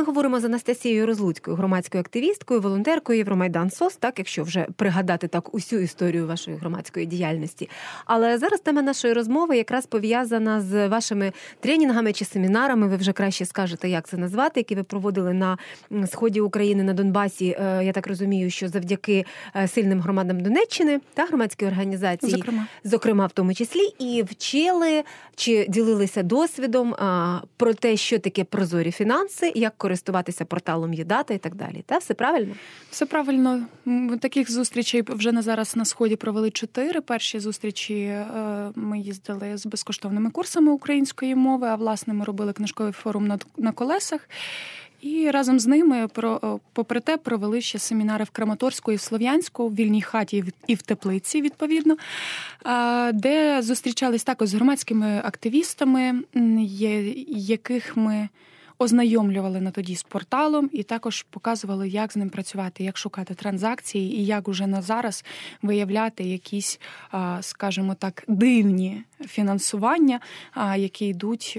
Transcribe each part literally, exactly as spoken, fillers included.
говоримо з Анастасією Розлуцькою, громадською активісткою, волонтеркою Євромайдан СОС, так, якщо вже пригадати так усю історію вашої громадської діяльності. Але зараз тема нашої розмови якраз пов'язана з вашими тренінгами чи семінарами, ви вже краще скажете, як це назвати, які ви проводили на сході України, на Донбасі. Я так розумію, що завдяки сильним громадам Донеччини та громадській організації, зокрема. зокрема в тому числі, і вчили чи ділилися досвідом а, про те, що таке прозорі фінанси, як користуватися порталом ЄДАТА і так далі. Та все правильно? Все правильно. Таких зустрічей вже на зараз на Сході провели чотири. Перші зустрічі ми їздили з безкоштовними курсами української мови, а власне ми робили книжковий форум на, на колесах. І разом з ними, попри те, провели ще семінари в Краматорську і в Слов'янську, в Вільній хаті і в Теплиці, відповідно, де зустрічались також з громадськими активістами, яких ми ознайомлювали на тоді з порталом і також показували, як з ним працювати, як шукати транзакції і як уже на зараз виявляти якісь, скажімо так, дивні фінансування, які йдуть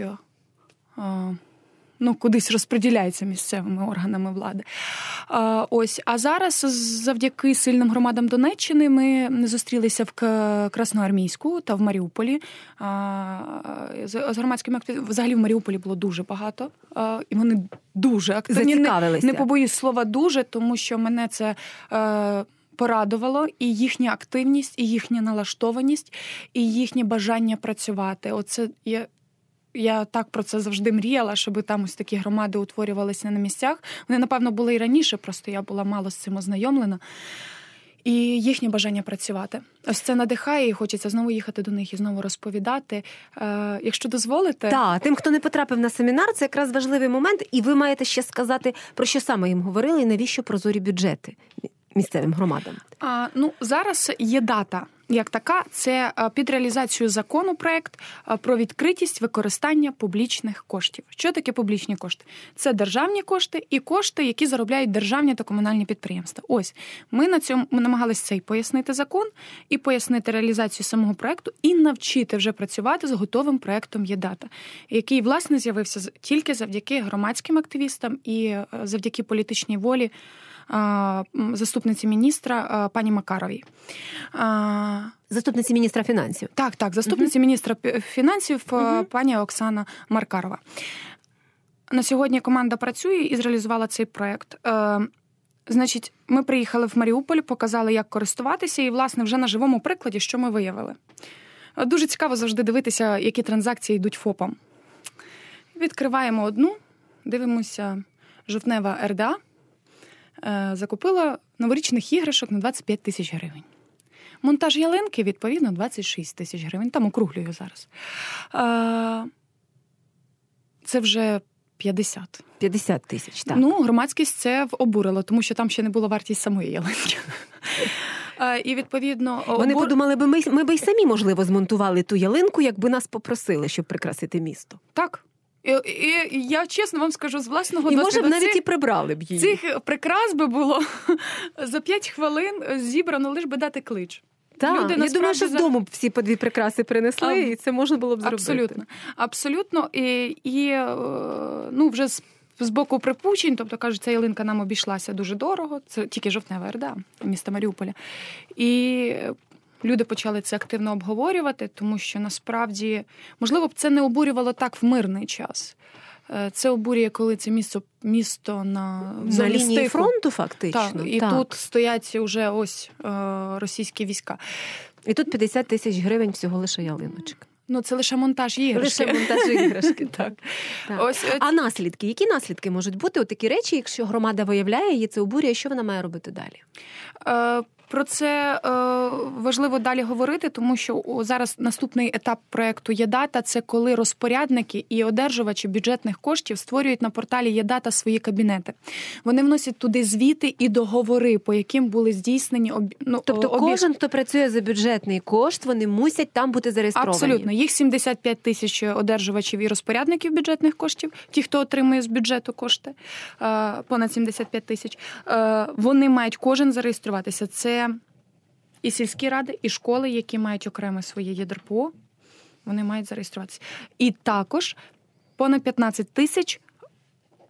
ну, кудись розподіляється місцевими органами влади. А, ось. А зараз завдяки сильним громадам Донеччини ми зустрілися в Красноармійську та в Маріуполі. А, з громадськими активістами. Взагалі в Маріуполі було дуже багато. А, і вони дуже активні. Зацікавилися. Не, не побоюсь слова «дуже», тому що мене це е, порадувало. І їхня активність, і їхня налаштованість, і їхнє бажання працювати. Оце я... Я так про це завжди мріяла, щоб там ось такі громади утворювалися на місцях. Вони, напевно, були і раніше, просто я була мало з цим ознайомлена. І їхнє бажання працювати. Ось це надихає, і хочеться знову їхати до них і знову розповідати. Е, якщо дозволите... Так, тим, хто не потрапив на семінар, це якраз важливий момент, і ви маєте ще сказати, про що саме їм говорили, і навіщо прозорі бюджети місцевим громадам. А, ну, зараз є дата. Як така, це під реалізацію закону проект про відкритість використання публічних коштів. Що таке публічні кошти? Це державні кошти і кошти, які заробляють державні та комунальні підприємства. Ось, ми на цьому ми намагалися цей пояснити закон і пояснити реалізацію самого проекту і навчити вже працювати з готовим проектом ЄДАТА, який, власне, з'явився тільки завдяки громадським активістам і завдяки політичній волі заступниці міністра пані Макаровій. Заступниці міністра фінансів. Так, так, заступниці uh-huh. міністра фінансів uh-huh. пані Оксана Маркарова. На сьогодні команда працює і зреалізувала цей проєкт. Значить, ми приїхали в Маріуполь, показали, як користуватися, і, власне, вже на живому прикладі, що ми виявили. Дуже цікаво завжди дивитися, які транзакції йдуть ФОПам. Відкриваємо одну, дивимося, жовтнева ер де а, закупила новорічних іграшок на двадцять п'ять тисяч гривень. Монтаж ялинки, відповідно, двадцять шість тисяч гривень. Там округлюю зараз. А, це вже п'ятдесят. п'ятдесят тисяч, так. Ну, громадськість це обурило, тому що там ще не була вартість самої ялинки. А, і, відповідно... Вони обур... подумали, би, ми, ми б і самі, можливо, змонтували ту ялинку, якби нас попросили, щоб прикрасити місто. Так. І, і я чесно вам скажу, з власного і, досвіду... І, може, навіть цих, і прибрали б її. Цих прикрас би було за п'ять хвилин зібрано, лиш би дати клич. Так, Люди, я думаю, що з дому б всі по дві прикраси принесли, а, і це можна було б зробити. Абсолютно. Абсолютно. І, і ну, вже з, з боку припущень, тобто, кажуть, ця ялинка нам обійшлася дуже дорого, це тільки жовтнева ер де а, міста Маріуполя. І люди почали це активно обговорювати, тому що, насправді, можливо б це не обурювало так в мирний час. Це обурює, коли це місто, місто на, на лінії стику. Фронту, фактично. Так, і так. Тут стоять вже ось е, російські війська. І тут п'ятдесят тисяч гривень всього лише ялиночок. Ну, це лише монтаж іграшки. Лише монтаж іграшки, так. так. Ось, а наслідки? Які наслідки можуть бути? От такі речі, якщо громада виявляє, її це обурює, що вона має робити далі? Е, Про це е, важливо далі говорити, тому що зараз наступний етап проєкту ЄДАТА – це коли розпорядники і одержувачі бюджетних коштів створюють на порталі ЄДАТА свої кабінети. Вони вносять туди звіти і договори, по яким були здійснені... Об... Ну, тобто обі... кожен, хто працює за бюджетний кошт, вони мусять там бути зареєстровані? Абсолютно. Їх сімдесят п'ять тисяч одержувачів і розпорядників бюджетних коштів, ті, хто отримує з бюджету кошти, понад сімдесят п'ять тисяч. Вони мають кожен зареєструватися. Це і сільські ради, і школи, які мають окреме своє ЄДРПО, вони мають зареєструватися. І також понад п'ятнадцять тисяч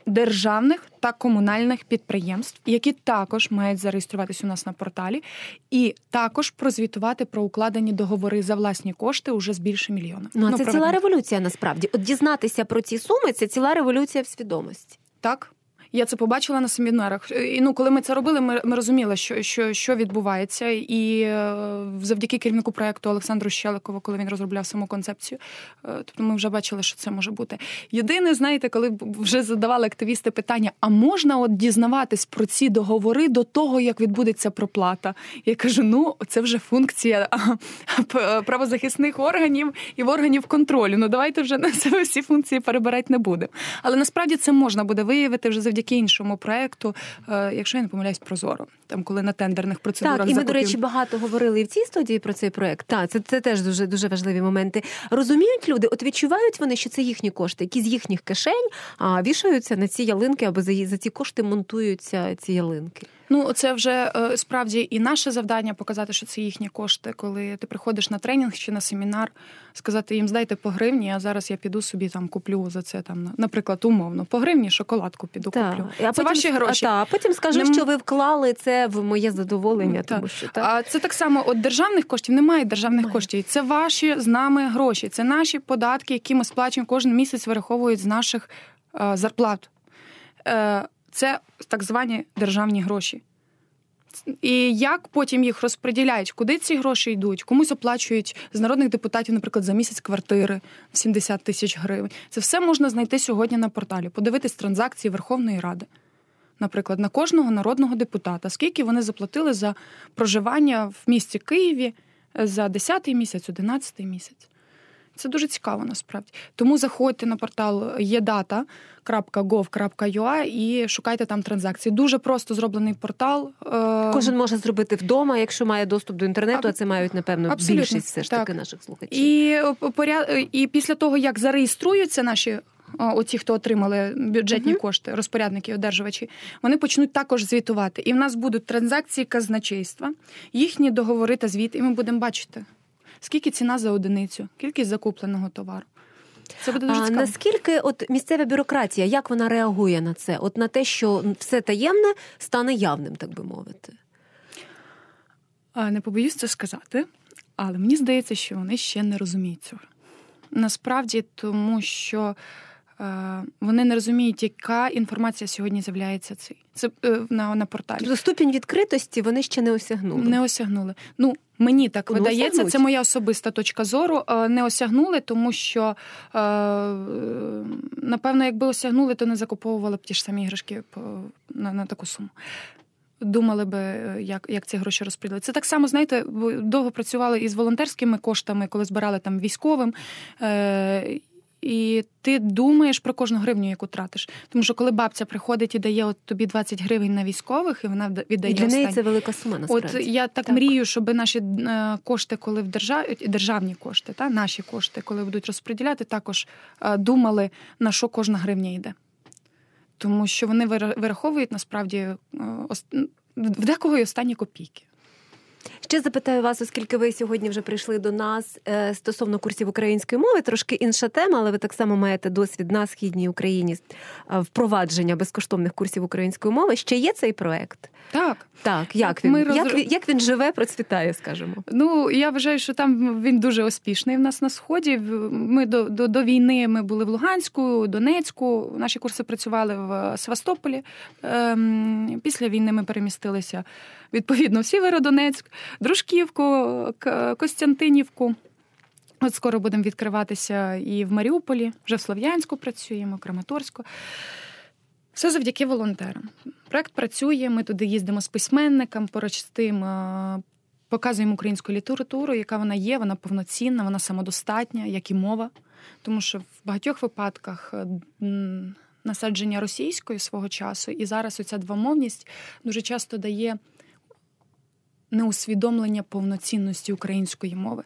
державних та комунальних підприємств, які також мають зареєструватись у нас на порталі, і також прозвітувати про укладені договори за власні кошти уже з більше мільйона. Ну, а ну, це правильно. ціла революція, насправді. От дізнатися про ці суми – це ціла революція в свідомості. Так. Я це побачила на семінарах. І, ну, коли ми це робили, ми, ми розуміли, що, що, що відбувається. І е, завдяки керівнику проєкту Олександру Щеликову, коли він розробляв саму концепцію, е, тобто ми вже бачили, що це може бути. Єдине, знаєте, коли вже задавали активісти питання, а можна от дізнаватись про ці договори до того, як відбудеться проплата? Я кажу, ну, це вже функція правозахисних органів і органів контролю. Ну, давайте вже на себе всі функції перебирати не будемо. Але насправді це можна буде виявити вже завдяки іншому проєкту, якщо я не помиляюсь, Прозоро, там, коли на тендерних процедурах так, і ми, закупів... до речі, багато говорили і в цій студії про цей проєкт. Так, це, це теж дуже, дуже важливі моменти. Розуміють люди, от відчувають вони, що це їхні кошти, які з їхніх кишень а, вішаються на ці ялинки, або за, за ці кошти монтуються ці ялинки? Ну, це вже е, справді і наше завдання показати, що це їхні кошти. Коли ти приходиш на тренінг чи на семінар, сказати їм, здайте по гривні, а зараз я піду собі там куплю за це, там, наприклад, умовно, по гривні шоколадку піду так. куплю. А це потім, ваші гроші. А, та, а потім скажу, Не... що ви вклали це в моє задоволення. Так. Тому що, так. А це так само, от державних коштів немає державних немає. коштів. Це ваші з нами гроші. Це наші податки, які ми сплачуємо кожен місяць, вираховують з наших е, зарплат. Е, це так звані державні гроші. І як потім їх розподіляють, куди ці гроші йдуть, комусь оплачують з народних депутатів, наприклад, за місяць квартири в сімдесят тисяч гривень. Це все можна знайти сьогодні на порталі, подивитись транзакції Верховної Ради. Наприклад, на кожного народного депутата, скільки вони заплатили за проживання в місті Києві за десятий місяць, одинадцятий місяць. Це дуже цікаво, насправді. Тому заходьте на портал є дата крапка гов крапка ю а і шукайте там транзакції. Дуже просто зроблений портал. Кожен може зробити вдома, якщо має доступ до інтернету, а це мають, напевно, абсолютно. Більшість все ж так. таки наших слухачів. І, і після того, як зареєструються наші оті, хто отримали бюджетні uh-huh. кошти, розпорядники, одержувачі, вони почнуть також звітувати. І в нас будуть транзакції казначейства, їхні договори та звіт, і ми будемо бачити, скільки ціна за одиницю, кількість закупленого товару. Це буде дуже цікаво. А наскільки от місцева бюрократія, як вона реагує на це? От на те, що все таємне стане явним, так би мовити? Не побоюсь це сказати, але мені здається, що вони ще не розуміють цього. Насправді, тому що е, вони не розуміють, яка інформація сьогодні з'являється цей. Це е, на, на порталі. Тобто ступінь відкритості вони ще не осягнули? Не осягнули. Ну, мені так ну, видається, осягнуть. Це моя особиста точка зору. Не осягнули, тому що, напевно, якби осягнули, то не закуповували б ті ж самі іграшки на, на таку суму. Думали би, як, як ці гроші розподілити. Це так само, знаєте, довго працювали із волонтерськими коштами, коли збирали там військовим. І ти думаєш про кожну гривню, яку тратиш. Тому що коли бабця приходить і дає от тобі двадцять гривень на військових, і вона віддає і для останні. неї це велика сума, насправді. От я так, так мрію, щоб наші кошти, коли в державі, державні кошти, та, наші кошти, коли будуть розподіляти, також думали, на що кожна гривня йде. Тому що вони вираховують, насправді, в декого й останні копійки. Ще запитаю вас, оскільки ви сьогодні вже прийшли до нас стосовно курсів української мови, трошки інша тема, але ви так само маєте досвід на Східній Україні впровадження безкоштовних курсів української мови. Ще є цей проект? Так. Так, як він, роз... як, він як він живе, процвітає, скажімо? Ну, я вважаю, що там він дуже успішний в нас на Сході. Ми до, до, до війни ми були в Луганську, Донецьку, наші курси працювали в Севастополі. Ем, після війни ми перемістилися, відповідно, в Сєвєродонецьк, Дружківку, Костянтинівку. От скоро будемо відкриватися і в Маріуполі, вже в Слов'янську працюємо, Краматорську. Все завдяки волонтерам. Проект працює, ми туди їздимо з письменником, поруч з тим показуємо українську літературу, яка вона є, вона повноцінна, вона самодостатня, як і мова. Тому що в багатьох випадках насадження російської свого часу, і зараз оця двомовність дуже часто дає неусвідомлення повноцінності української мови.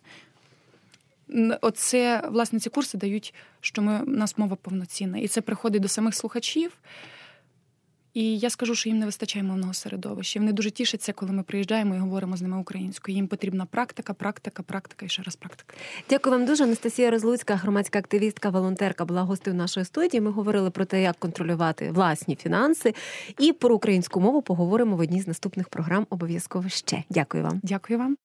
Оце, власне, ці курси дають, що ми, у нас мова повноцінна. І це приходить до самих слухачів. І я скажу, що їм не вистачає мовного середовища. Вони дуже тішаться, коли ми приїжджаємо і говоримо з ними українською. Їм потрібна практика, практика, практика і ще раз практика. Дякую вам дуже. Анастасія Розлуцька, громадська активістка, волонтерка, була гостею нашої студії. Ми говорили про те, як контролювати власні фінанси. І про українську мову поговоримо в одній з наступних програм обов'язково ще. Дякую вам. Дякую вам.